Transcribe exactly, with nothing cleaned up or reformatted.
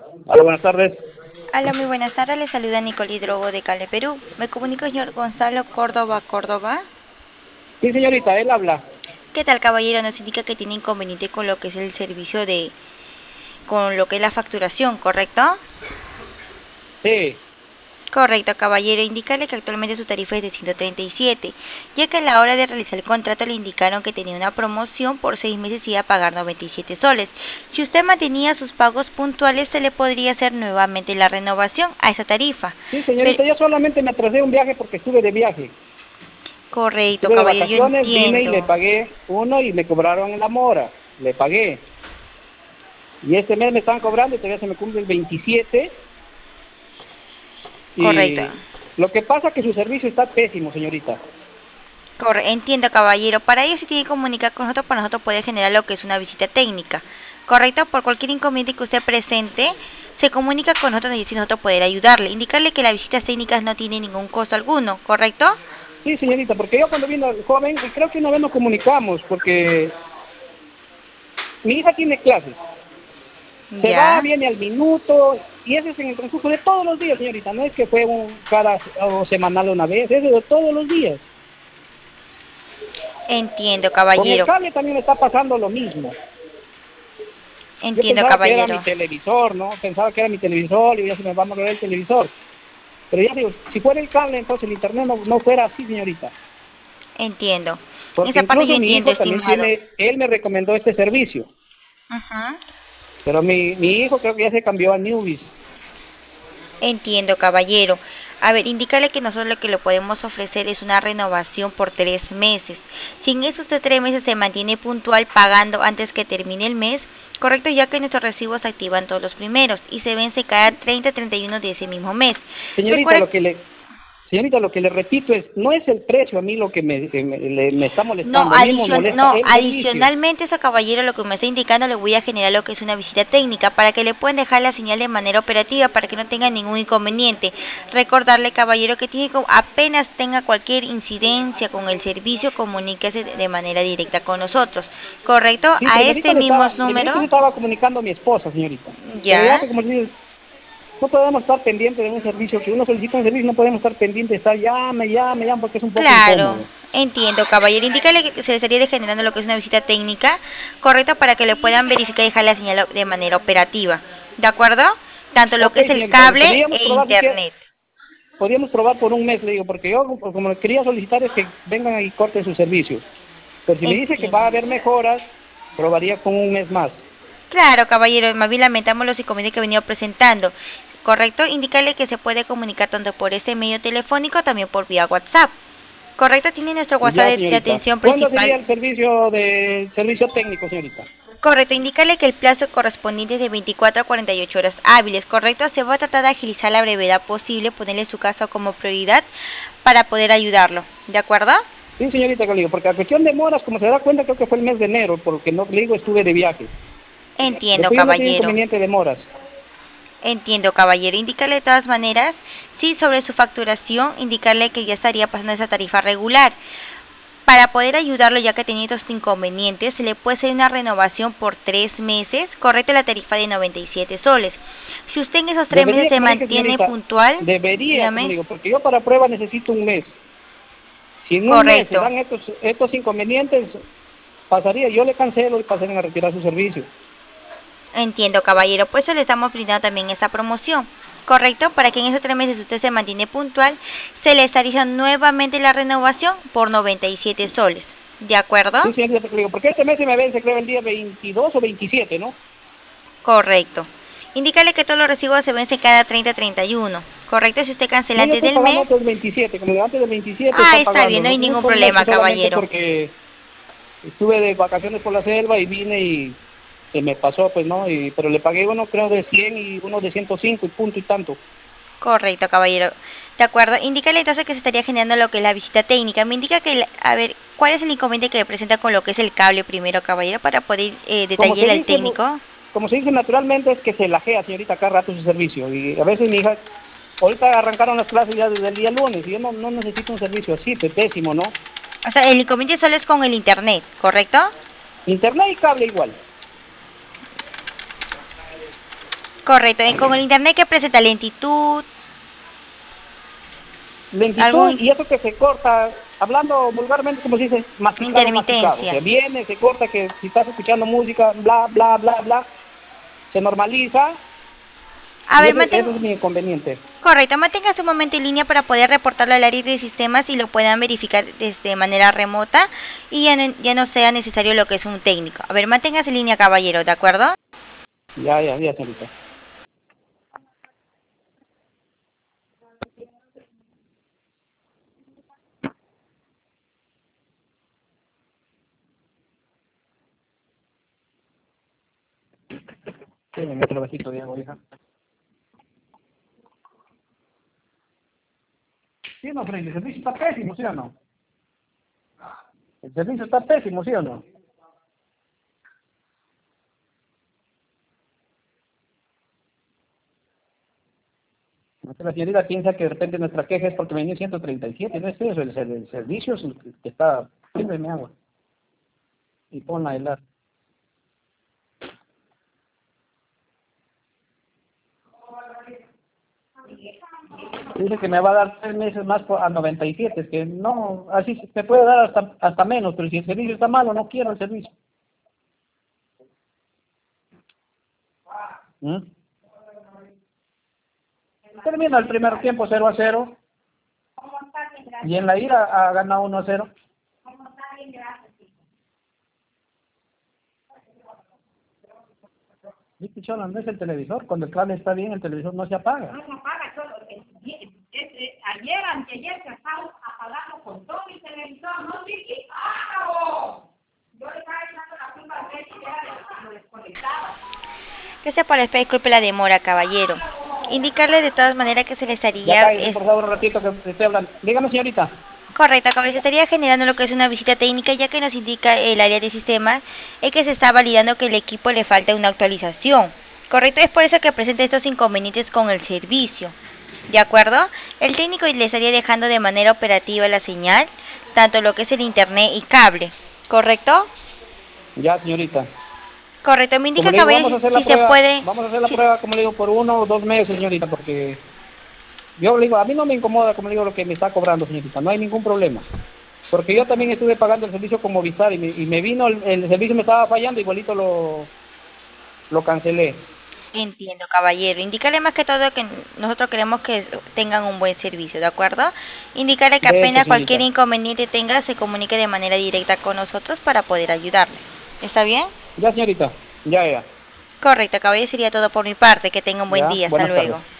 Hola, buenas tardes. Hola, muy buenas tardes. Le saluda Nicole Hidrogo de Cale, Perú. Me comunico, señor Gonzalo Córdoba Córdoba. Sí, señorita, él habla. ¿Qué tal, caballero? Nos indica que tiene inconveniente con lo que es el servicio de, con lo que es la facturación, ¿correcto? Sí, Correcto, caballero. Indicarle que actualmente su tarifa es de ciento treinta y siete, ya que a la hora de realizar el contrato le indicaron que tenía una promoción por seis meses y iba a pagar noventa y siete soles. Si usted mantenía sus pagos puntuales, se le podría hacer nuevamente la renovación a esa tarifa. sí, Pero, señorita, yo solamente me atrasé un viaje porque estuve de viaje. correcto, Estuve de caballero, yo vacaciones, vine y le entiendo. pagué uno y me cobraron en la mora. Le pagué. Y este mes me están cobrando y todavía se me cumple el veintisiete. Correcto. Y lo que pasa es que su servicio está pésimo, señorita. Corre, entiendo, caballero. Para ello, si tiene que comunicar con nosotros, para nosotros poder generar lo que es una visita técnica. Correcto, por cualquier inconveniente que usted presente, se comunica con nosotros y así nosotros poder ayudarle. Indicarle que las visitas técnicas no tienen ningún costo alguno, ¿correcto? Sí, señorita, porque yo cuando vino el joven, creo que una vez nos comunicamos, porque mi hija tiene clases. Se va, Ya. viene al minuto, y eso es en el transcurso de todos los días, señorita. No es que fue un cada o semanal una vez, es de todos los días. Entiendo, Con el caballero. cable también me está pasando lo mismo. Yo Entiendo, pensaba que era mi caballero. televisor, ¿no? Pensaba que era mi televisor y ya se me va a mover el televisor. Pero ya digo, si fuera el cable, entonces el internet no, no fuera así, señorita. Entiendo. Porque Esa parte yo incluso mi entiendo, hijo también estimado. tiene, él me recomendó este servicio. Ajá. Pero mi, mi hijo creo que ya se cambió a Newbies. Entiendo, caballero. A ver, indícale que nosotros lo que le podemos ofrecer es una renovación por tres meses. Si en esos de tres meses se mantiene puntual pagando antes que termine el mes, correcto, ya que nuestros recibos se activan todos los primeros y se vence cada treinta, treinta y uno de ese mismo mes. Señorita, Recuerde. lo que le, señorita, lo que le repito es, no es el precio a mí lo que me, que me, le- me está No, molestando, a mí me adicion molesta no, el servicio. adicionalmente eso, caballero, lo que me está indicando, le voy a generar lo que es una visita técnica para que le puedan dejar la señal de manera operativa para que no tenga ningún inconveniente. Recordarle, caballero, que tiene que, apenas tenga cualquier incidencia con el servicio, comuníquese de manera directa con nosotros. ¿Correcto? Sí, A primerito este le mismo estaba, primerito se número. estaba comunicando a mi esposa, señorita. Pero ya Ya. que como le digo, no podemos estar pendientes de un servicio, que uno solicita un servicio, no podemos estar pendientes de estar llame, llame, llame, porque es un poco Claro, incómodo. entiendo, caballero. Indícale que se le estaría generando lo que es una visita técnica, correcto, para que le puedan verificar y dejar la señal de manera operativa. ¿De acuerdo? Tanto lo Ok, que es el señorita, cable podríamos e probar si quiere, internet. podríamos probar por un mes, le digo, porque yo como como quería solicitar es que vengan y corten su servicio. Pero si me dice que va Entiendo. a haber mejoras, probaría con un mes más. Claro, caballero, más bien lamentamos los inconvenientes que he venido presentando. Correcto, indícale que se puede comunicar tanto por este medio telefónico, también por vía WhatsApp. Correcto, tiene nuestro WhatsApp Ya, de, de señorita. atención ¿Cuándo sería principal. el servicio de servicio técnico, señorita? Correcto, indícale que el plazo correspondiente es de veinticuatro a cuarenta y ocho horas hábiles, ¿correcto? Se va a tratar de agilizar la brevedad posible, ponerle su caso como prioridad para poder ayudarlo, ¿de acuerdo? Sí, señorita, que le digo, porque a cuestión de moras, como se da cuenta, creo que fue el mes de enero, porque no le digo, estuve de viaje. Entiendo, Después yo no tenía caballero. inconveniente de moras. Entiendo, caballero. Indícale de todas maneras, sí, sobre su facturación, indicarle que ya estaría pasando esa tarifa regular. Para poder ayudarlo, ya que tenía estos inconvenientes, se le puede hacer una renovación por tres meses, correcto, la tarifa de noventa y siete soles. Si usted en esos tres meses Debería, se como le dije, mantiene señorita, puntual, debería, como dígame, le digo, porque yo para prueba necesito un mes. Si en un mes se correcto. dan estos, estos inconvenientes, pasaría, yo le cancelo y pasarían a retirar su servicio. Entiendo, caballero. Por eso le estamos brindando también esa promoción. ¿Correcto? Para que en esos tres meses usted se mantiene puntual, se le estaría nuevamente la renovación por noventa y siete soles. ¿De acuerdo? Sí, señorita, le digo, porque este mes se me vence, creo, el día veintidós o veintisiete, ¿no? Correcto. Indícale que todos los recibos se vencen cada treinta treinta y uno. ¿Correcto? Si usted cancela No, yo antes estoy del pagando mes. antes del veintisiete, como digo, antes del veintisiete Ah, está está pagando. bien, no No, hay no ningún fue un mes que problema, solamente caballero. porque estuve de vacaciones por la selva y vine y se me pasó, pues, ¿no? Y, pero le pagué uno, creo, de cien y uno de ciento cinco y punto y tanto. Correcto, caballero. De acuerdo. Indícale entonces que se estaría generando lo que es la visita técnica. Me indica que, a ver, ¿cuál es el inconveniente que le presenta con lo que es el cable primero, caballero, para poder eh, Como se detallarle al dice, técnico? como se dice naturalmente, es que se lajea, señorita, cada rato su servicio. Y a veces mi hija, ahorita arrancaron las clases ya desde el día lunes y yo no, no necesito un servicio así, pues, pésimo, ¿no? O sea, el inconveniente solo es con el internet, ¿correcto? Internet y cable igual. Correcto. ¿Y con el internet que presenta lentitud? Lentitud ¿Algún y eso que se corta, hablando vulgarmente, como se dice, masticado, masticado. intermitencia? Se viene, se corta, que si estás escuchando música, bla, bla, bla, bla, se normaliza. A Y ver, ese, mantén... ese es mi inconveniente. Correcto, manténgase un momento en línea para poder reportarlo al área de sistemas y lo puedan verificar desde manera remota y ya no, ya no sea necesario lo que es un técnico. A ver, manténgase en línea, caballero, ¿de acuerdo? Ya, ya, ya, señorita. Sí, me meto el vasito de agua, hija. Sí, no, Freddy, el servicio está pésimo, ¿sí o no? El servicio está pésimo, ¿sí o no? No sé, la señorita piensa que de repente nuestra queja es porque venía ciento treinta y siete, no es eso, el, el, el servicio es el que está... Sírveme agua y ponla a helar. Dice que me va a dar tres meses más por- a noventa y siete, es que no, así se se puede dar hasta, hasta menos, pero si el servicio está malo, no quiero el servicio. ¿Mm? Termina el primer tiempo cero a cero y en la ida ha ganado uno a cero. ¿Viste, Chola? No es el televisor, cuando el cable está bien, el televisor no se apaga. No se apaga solo. Es, es, es, es, ayer, anteayer, se estaba apagando con todo mi televisor, ¿no, Chiqui? ¡Apagó! Yo le estaba echando la culpa a Betty y era de lo desconectaba. Gracias por la espera, disculpe la demora, caballero. Indicarle de todas maneras que se le Ya estaría... cállese, Es... por favor, un ratito que te estoy hablando. Dígame, señorita. Correcto, caballero, se estaría generando lo que es una visita técnica, ya que nos indica el área de sistemas es que se está validando que el equipo le falta una actualización. Correcto, es por eso que presenta estos inconvenientes con el servicio. ¿De acuerdo? El técnico le estaría dejando de manera operativa la señal, tanto lo que es el internet y cable. ¿Correcto? Ya, señorita. Correcto, me Como indica, le digo, vamos a caballero, hacer si la se prueba, puede... vamos a hacer la si- prueba, como le digo, por uno o dos meses, señorita, porque yo le digo, a mí no me incomoda, como le digo, lo que me está cobrando, señorita, no hay ningún problema. Porque yo también estuve pagando el servicio con Movistar y me, y me vino, el, el servicio me estaba fallando, igualito lo, lo cancelé. Entiendo, caballero. Indicarle más que todo que nosotros queremos que tengan un buen servicio, ¿de acuerdo? Indicarle que De hecho, apenas cualquier señorita. inconveniente tenga, se comunique de manera directa con nosotros para poder ayudarle. ¿Está bien? Ya, señorita. Ya, ya. Correcto, caballero, sería todo por mi parte. Que tenga un buen Ya, día. Hasta buenas luego. tardes.